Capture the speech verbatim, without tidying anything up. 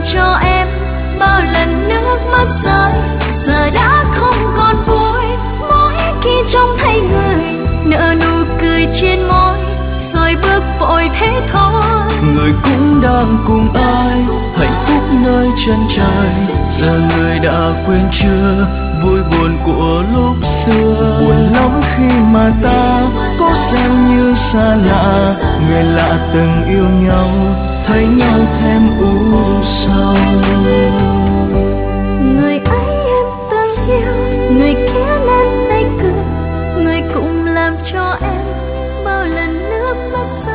cho em bao lần nước mắt rơi, giờ đã không còn vui. Mỗi khi trông thấy người nở nụ cười trên môi, rồi bước vội thế thôi. Người cũng đang cùng ai hạnh phúc nơi chân trời, giờ người đã quên chưa vui buồn của lúc xưa. Buồn lắm khi mà ta có xem như xa lạ, người lạ từng yêu nhau, thấy nhau thêm